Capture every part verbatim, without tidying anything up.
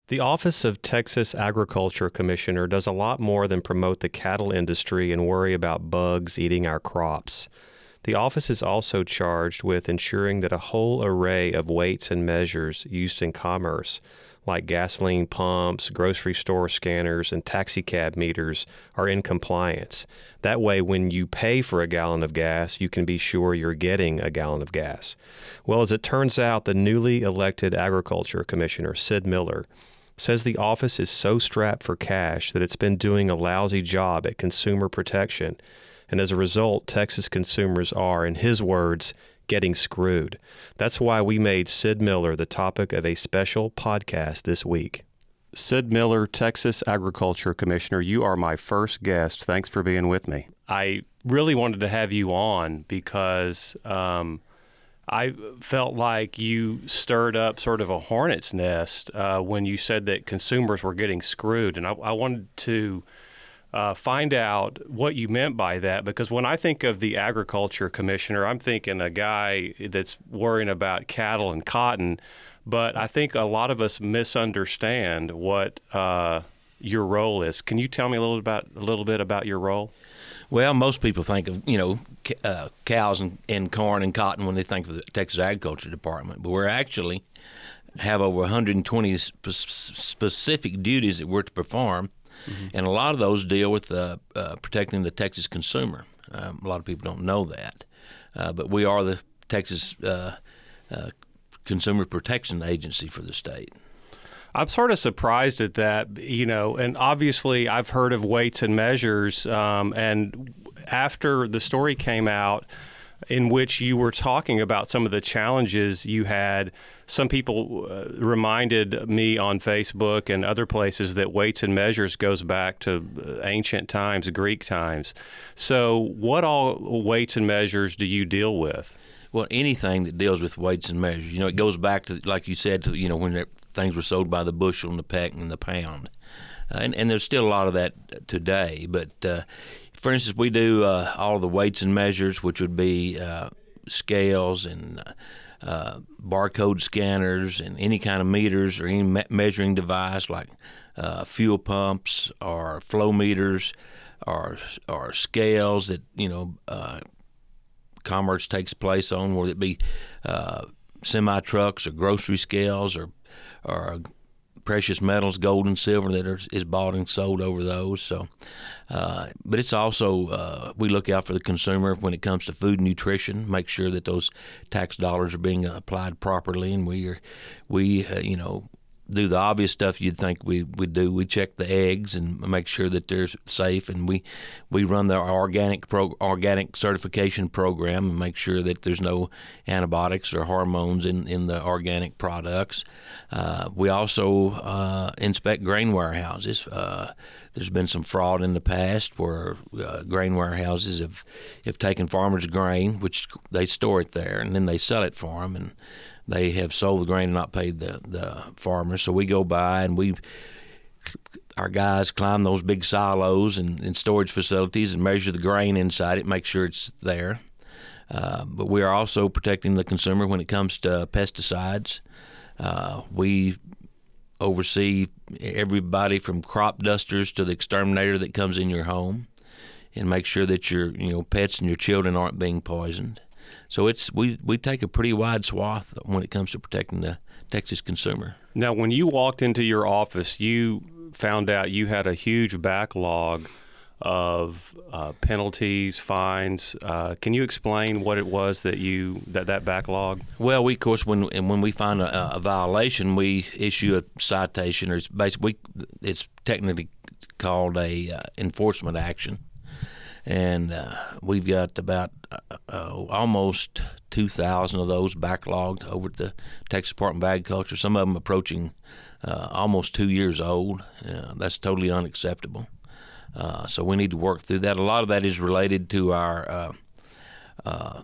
The Office of Texas Agriculture Commissioner does a lot more than promote the cattle industry and worry about bugs eating our crops. The office is also charged with ensuring that a whole array of weights and measures used in commerce, like gasoline pumps, grocery store scanners, and taxicab meters, are in compliance. That way, when you pay for a gallon of gas, you can be sure you're getting a gallon of gas. Well, as it turns out, the newly elected Agriculture Commissioner, Sid Miller, says the office is so strapped for cash that it's been doing a lousy job at consumer protection. And as a result, Texas consumers are, in his words, getting screwed. That's why we made Sid Miller the topic of a special podcast this week. Sid Miller, Texas Agriculture Commissioner, you are my first guest. Thanks for being with me. I really wanted to have you on because um, I felt like you stirred up sort of a hornet's nest uh, when you said that consumers were getting screwed. And I, I wanted to Uh, find out what you meant by that, because when I think of the agriculture commissioner, I'm thinking a guy that's worrying about cattle and cotton, but I think a lot of us misunderstand what uh, your role is. Can you tell me a little about a little bit about your role? Well, most people think of, you know, uh, cows and, and corn and cotton when they think of the Texas Agriculture Department, but we're actually have over one hundred twenty sp- specific duties that we're to perform. Mm-hmm. And a lot of those deal with uh, uh, protecting the Texas consumer. Um, a lot of people don't know that. Uh, but we are the Texas uh, uh, Consumer Protection Agency for the state. I'm sort of surprised at that, you know, and obviously I've heard of weights and measures. Um, and after the story came out in which you were talking about some of the challenges you had, some people uh, reminded me on Facebook and other places that weights and measures goes back to ancient times, Greek times. So what all weights and measures do you deal with? Well, anything that deals with weights and measures, you know, it goes back to, like you said, to, you know, when things were sold by the bushel and the peck and the pound. Uh, and, and there's still a lot of that today. But, uh, for instance, we do uh, all the weights and measures, which would be uh, scales and uh, uh, barcode scanners and any kind of meters or any me- measuring device like uh, fuel pumps or flow meters or, or scales that, you know, uh, commerce takes place on, whether it be uh, semi-trucks or grocery scales or or precious metals, gold and silver, that are, is bought and sold over those. So, uh, but it's also uh, we look out for the consumer when it comes to food and nutrition. Make sure that those tax dollars are being applied properly, and we are we uh, you know. do the obvious stuff you'd think we we do. We check the eggs and make sure that they're safe, and we we run the organic pro, organic certification program and make sure that there's no antibiotics or hormones in, in the organic products. Uh, we also uh, inspect grain warehouses. Uh, there's been some fraud in the past where uh, grain warehouses have, have taken farmers' grain, which they store it there, and then they sell it for them, and they have sold the grain and not paid the, the farmers. So we go by and we, our guys climb those big silos and, and storage facilities and measure the grain inside it, make sure it's there. Uh, but we are also protecting the consumer when it comes to pesticides. Uh, we oversee everybody from crop dusters to the exterminator that comes in your home, and make sure that your you know pets and your children aren't being poisoned. So it's we, we take a pretty wide swath when it comes to protecting the Texas consumer. Now, when you walked into your office, you found out you had a huge backlog of uh, penalties, fines. Uh, can you explain what it was that you that that backlog? Well, we of course when when we find a, a violation, we issue a citation, or it's basically it's technically called a uh, enforcement action. And uh, we've got about uh, uh, almost two thousand of those backlogged over at the Texas Department of Agriculture, some of them approaching uh, almost two years old. Uh, that's totally unacceptable. Uh, so we need to work through that. A lot of that is related to our uh, uh,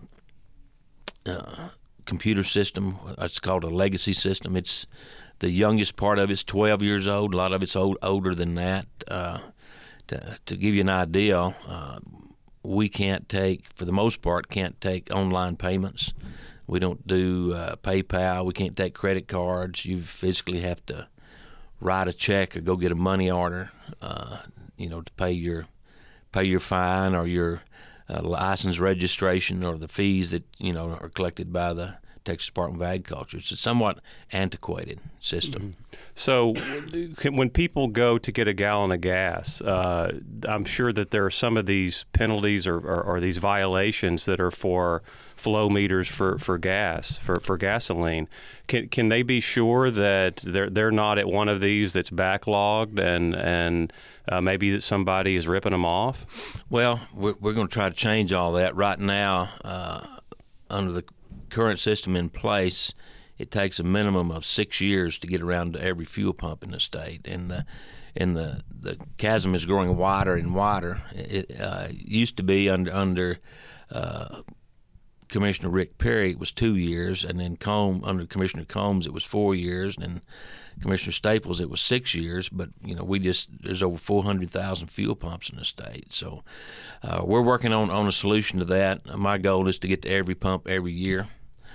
uh, computer system. It's called a legacy system. It's the youngest part of it's twelve years old. A lot of it's old, older than that. Uh, To, to give you an idea, uh, we can't take, for the most part, can't take online payments. We don't do uh, PayPal. We can't take credit cards. You physically have to write a check or go get a money order, uh, you know, to pay your pay your fine or your uh, license registration or the fees that, you know, are collected by the Texas Department of Agriculture. It's a somewhat antiquated system. Mm-hmm. So when people go to get a gallon of gas, uh, I'm sure that there are some of these penalties or, or, or these violations that are for flow meters for, for gas, for, for gasoline. Can can they be sure that they're they're not at one of these that's backlogged and and uh, maybe that somebody is ripping them off? Well, we're, we're going to try to change all that. Right now, uh, under the current system in place, it takes a minimum of six years to get around to every fuel pump in the state, and the and the, the chasm is growing wider and wider. It uh, used to be under under uh, Commissioner Rick Perry, it was two years, and then Combs, under Commissioner Combs, it was four years, and then Commissioner Staples, it was six years. But you know, we just there's over four hundred thousand fuel pumps in the state, so uh, we're working on on a solution to that. My goal is to get to every pump every year.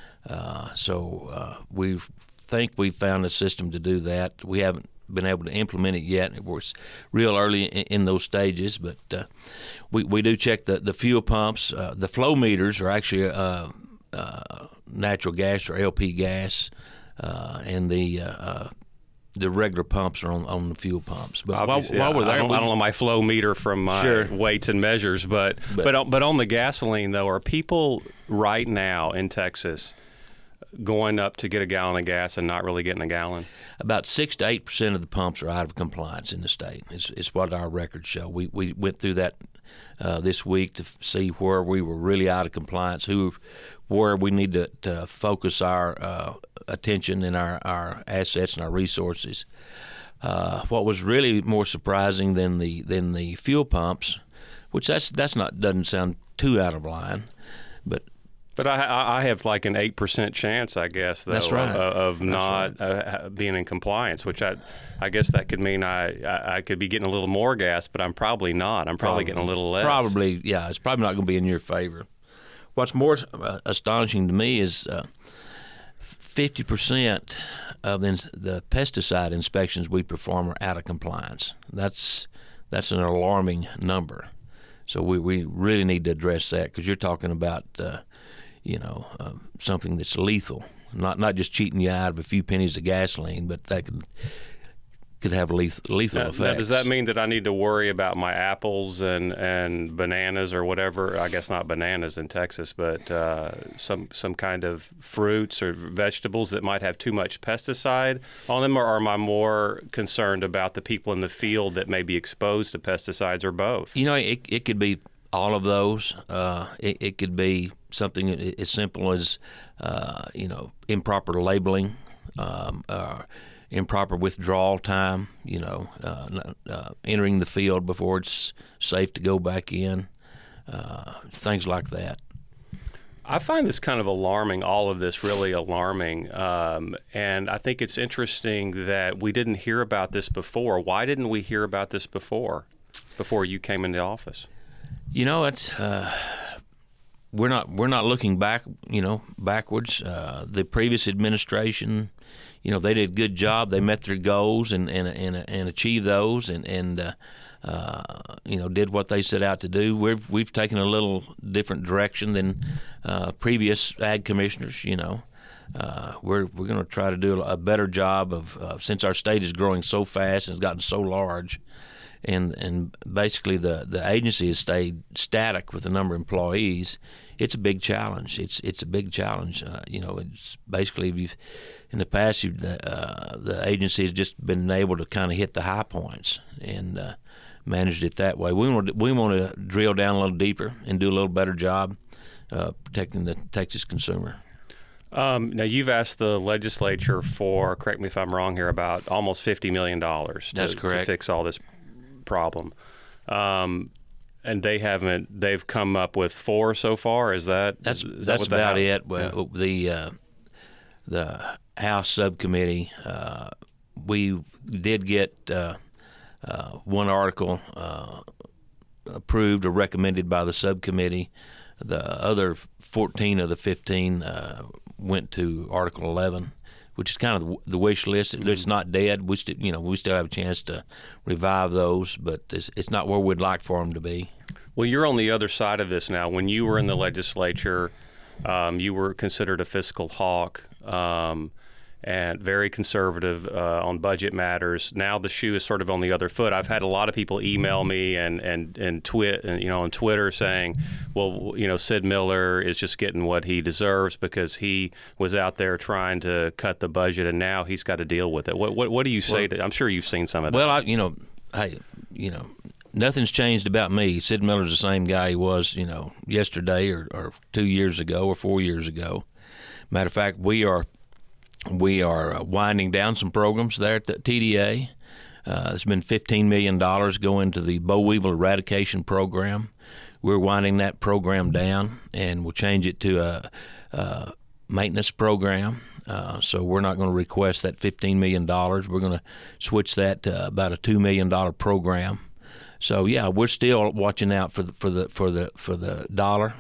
Uh, so uh, we think we've found a system to do that. We haven't been able to implement it yet. It was real early in, in those stages, but uh, we we do check the, the fuel pumps. Uh, the flow meters are actually uh, uh, natural gas or L P gas, uh, and the uh, uh, the regular pumps are on, on the fuel pumps. But while, while we're there, I don't, we, I don't know my flow meter from my sure. weights and measures, but but but on, but on the gasoline though, are people right now in Texas going up to get a gallon of gas and not really getting a gallon? About six to eight percent of the pumps are out of compliance in the state. It's, it's what our records show. We we went through that uh, this week to see where we were really out of compliance, who, where we need to, to focus our uh, attention and our, our assets and our resources. Uh, what was really more surprising than the than the fuel pumps, which that's that's not doesn't sound too out of line, but. But I, I have like an eight percent chance, I guess, though, That's right. of, of not right. uh, being in compliance, which I I guess that could mean I, I, I could be getting a little more gas, but I'm probably not. I'm probably, probably getting a little less. Probably, yeah. It's probably not going to be in your favor. What's more uh, astonishing to me is uh, fifty percent of the, the pesticide inspections we perform are out of compliance. That's that's an alarming number. So we, we really need to address that, because you're talking about uh, you know, uh, something that's lethal, not not just cheating you out of a few pennies of gasoline, but that could could have lethal, lethal now, effects. Now, does that mean that I need to worry about my apples and, and bananas or whatever? I guess not bananas in Texas, but uh, some some kind of fruits or vegetables that might have too much pesticide on them, or am I more concerned about the people in the field that may be exposed to pesticides, or both? You know, it it could be all of those. Uh, it, it could be something as simple as, uh, you know, improper labeling, um, uh, improper withdrawal time, you know, uh, uh, entering the field before it's safe to go back in, uh, things like that. I find this kind of alarming, all of this really alarming, um, and I think it's interesting that we didn't hear about this before. Why didn't we hear about this before, before you came into office? You know, it's uh, we're not we're not looking back, you know, backwards. Uh, the previous administration, you know, they did a good job. They met their goals and and and, and achieved those, and and uh, uh, you know, did what they set out to do. We've we've taken a little different direction than uh, previous ag commissioners. You know, uh, we're we're going to try to do a better job of uh, since our state is growing so fast and has gotten so large. And and basically the, the agency has stayed static with the number of employees. It's a big challenge. It's it's a big challenge. Uh, you know, it's basically if you've, in the past you've, uh, the agency has just been able to kind of hit the high points and uh, managed it that way. We want to, we want to drill down a little deeper and do a little better job uh, protecting the Texas consumer. Um, now, you've asked the legislature for, correct me if I'm wrong here, about almost fifty million dollars to, That's correct. to fix all this problem, um, and they haven't. They've come up with four so far. Is that that's is that's that about the, it? Well, yeah. the uh, the House subcommittee, uh, we did get uh, uh, one article uh, approved or recommended by the subcommittee. The other fourteen of the fifteen uh, went to Article eleven, which is kind of the, the wish list. Mm-hmm. It's not dead. We still, you know, we still have a chance to revive those, but it's, it's not where we'd like for them to be. Well, you're on the other side of this now. When you were in the legislature, um, you were considered a fiscal hawk. Um, and very conservative uh, on budget matters. Now the shoe is sort of on the other foot. I've had a lot of people email me and and and twit and you know on Twitter saying, well, you know, Sid Miller is just getting what he deserves because he was out there trying to cut the budget and now he's got to deal with it. What what what do you say well, to? I'm sure you've seen some of that. Well, I, you know, hey, you know, nothing's changed about me. Sid Miller's the same guy he was, you know, yesterday or, or two years ago or four years ago. Matter of fact, we are. We are winding down some programs there at the T D A. Uh, there's been fifteen million dollars going to the boll weevil eradication program. We're winding that program down, and we'll change it to a, a maintenance program. Uh, so we're not going to request that fifteen million dollars. We're going to switch that to about a two million dollars program. So yeah, we're still watching out for the, for the for the for the dollar,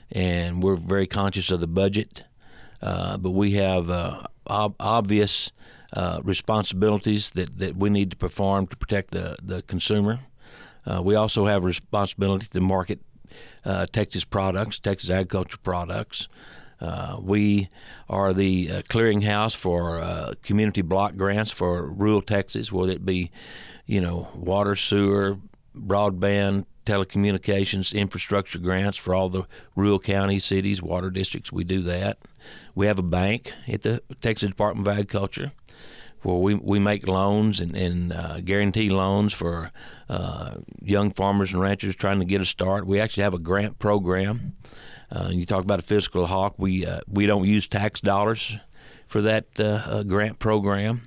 and we're very conscious of the budget. Uh, but we have uh, ob- obvious uh, responsibilities that, that we need to perform to protect the, the consumer. Uh, we also have a responsibility to market uh, Texas products, Texas agriculture products. Uh, we are the uh, clearinghouse for uh, community block grants for rural Texas, whether it be, you know, water, sewer, broadband, telecommunications, infrastructure grants for all the rural counties, cities, water districts. We do that. We have a bank at the Texas Department of Agriculture where we, we make loans and, and uh, guarantee loans for uh, young farmers and ranchers trying to get a start. We actually have a grant program. Uh, you talk about a fiscal hawk. We uh, we don't use tax dollars for that uh, uh, grant program.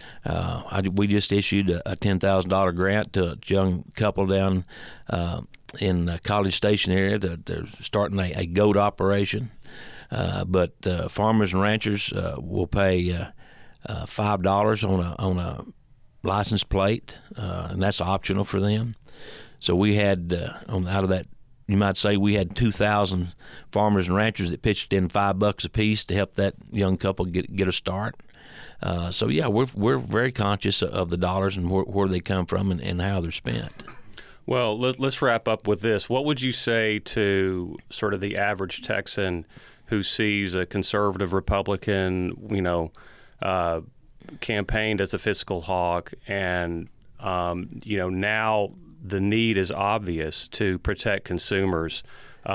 Uh, I, we just issued a, a ten thousand dollars grant to a young couple down uh, in the College Station area. To, they're starting a, a goat operation. Uh, but uh, farmers and ranchers uh, will pay uh, uh, five dollars on a on a license plate, uh, and that's optional for them. So we had uh, on out of that, you might say we had two thousand farmers and ranchers that pitched in five bucks a piece to help that young couple get get a start. Uh, so yeah, we're we're very conscious of the dollars and where, where they come from and, and how they're spent. Well, let, let's wrap up with this. What would you say to sort of the average Texan who sees a conservative Republican, you know, uh, campaigned as a fiscal hawk, and um, you know now the need is obvious to protect consumers?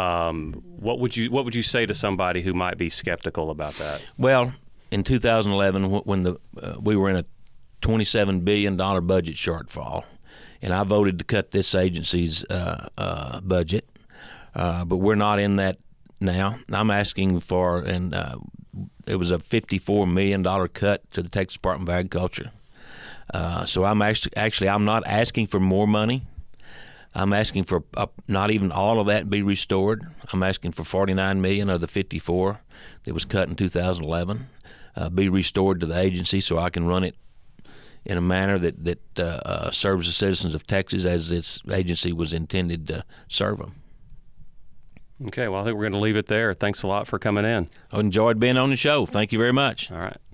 Um, what would you what would you say to somebody who might be skeptical about that? Well, in two thousand eleven, when the uh, we were in a twenty-seven billion dollars budget shortfall, and I voted to cut this agency's uh, uh, budget, uh, but we're not in that now. I'm asking for, and uh, it was a fifty-four million dollars cut to the Texas Department of Agriculture. Uh, so I'm actually, actually, I'm not asking for more money. I'm asking for uh, not even all of that be restored. I'm asking for forty-nine million dollars of the fifty-four that was cut in two thousand eleven uh, be restored to the agency so I can run it in a manner that, that uh, uh, serves the citizens of Texas as this agency was intended to serve them. Okay, well, I think we're going to leave it there. Thanks a lot for coming in. I enjoyed being on the show. Thank you very much. All right.